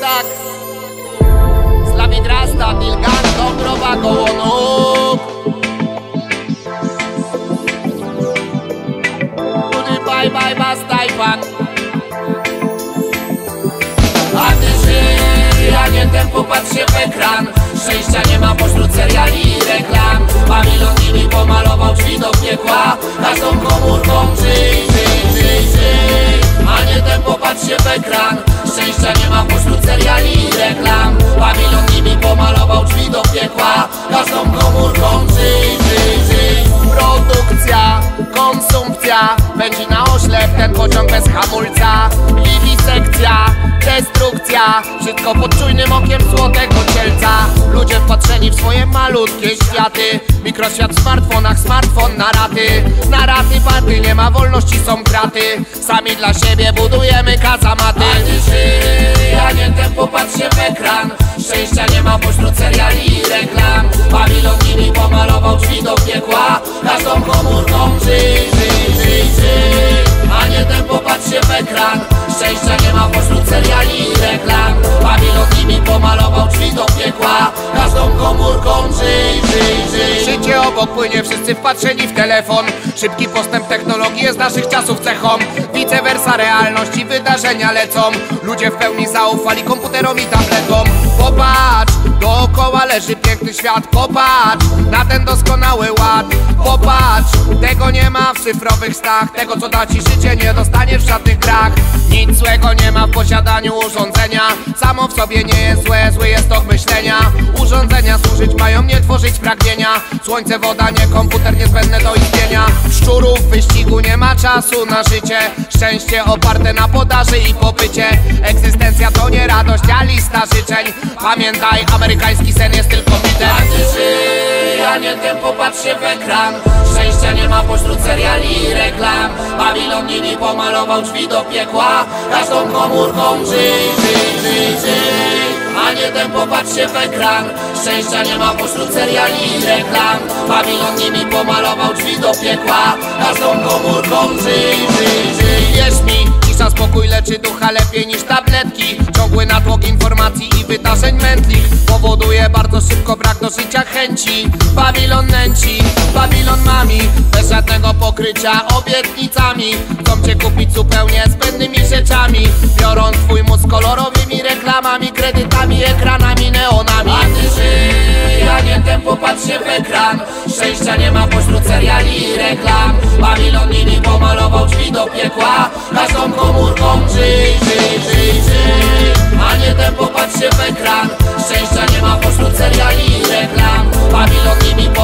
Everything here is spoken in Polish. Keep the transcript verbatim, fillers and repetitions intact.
tak. Slawik Rasta, Dilgan, Dąbrowa, koło nóg. Tudy, bye, bye, bastaj, pan. A ty żyj, a nie tempo, patrz się w ekran. Szczęścia nie ma pośród seriali i reklam. Babilon nimi pomalował drzwi do piekła. Każdą komórką żyj, żyj, żyj, żyj. A nie tempo, patrz się w ekran. Szczęścia nie ma pośród seriali i reklam. Babilon nimi pomalował drzwi do piekła. Każdą komórką żyj, żyj, żyj. Produkcja, konsumpcja, pędzi na oślep ten pociąg bez hamulca. Wiwisekcja, destrukcja, wszystko pod czujnym okiem złotego cielca. Ludzie wpatrzeni w swoje malutkie światy. Mikroświat w smartfonach, smartfon na raty. Na raty party, nie ma wolności, są kraty. Sami dla siebie budujemy kazamaty. A ty żyj, a nie tempo, patrz się w ekran. Szczęścia nie ma pośród seriali i reklam. Babilon nimi pomalował drzwi do piekła. Każdą komórką żyj, żyj, żyj, żyj. A nie tempo, patrz się w ekran. Szczęścia nie ma pośród seriali i reklam. Babilon nimi pomalował drzwi do piekła. Każdą komórką żyj, żyj, żyj. Życie obok płynie, wszyscy wpatrzeni w telefon. Szybki postęp technologii jest naszych czasów cechą. Vice versa, realność i wydarzenia lecą. Ludzie w pełni zaufali komputerom i tabletom. Popatrz, dookoła leży piękny świat. Popatrz na ten doskonały ład. Popatrz, tego nie ma w cyfrowych snach. Tego co da ci życie nie dostaniesz w żadnych grach. Nic złego nie ma w posiadaniu urządzenia. Samo w sobie nie jest złe, zły jest tok myślenia. Urządzenia służyć mają, nie tworzyć pragnienia. Słońce, woda, nie komputer niezbędne do istnienia. Szczurów w wyścigu nie ma czasu na życie. Szczęście oparte na podaży i popycie. Egzystencja to nie radość, a lista życzeń. Pamiętaj, amerykański sen jest tylko mitem. A ty żyj, a nie tempo, patrz się w ekran. Szczęścia nie ma pośród seriali i reklam. Babilon nimi pomalował drzwi do piekła. Każdą komórką żyj, żyj, żyj, żyj. A nie tempo, patrz się w ekran. Szczęścia nie ma pośród seriali i reklam. Babilon nimi pomalował drzwi do piekła. Każdą komórką żyj, żyj, żyj. Wierz mi, cisza, spokój leczy ducha lepiej niż tabletki. Ciągły natłok informacji i wydarzeń mętlich powoduje bardzo szybko brak do życia chęci. Babilon nęci, Babilon mami, bez żadnego pokrycia obietnicami. Chcą cię kupić zupełnie zbędnymi rzeczami. Biorą twój mózg kolorowymi reklamami, kredytami, ekranami, neonami. A ty żyj, a nie tempo, patrz się w ekran. Szczęścia nie ma pośród seriali i reklam. Babilon nimi pomalował drzwi do piekła. Każdą komórką żyj, żyj, żyj, żyj. A nie tempo, patrz się w ekran. Szczęścia nie ma pośród seriali i reklam. Babilon nimi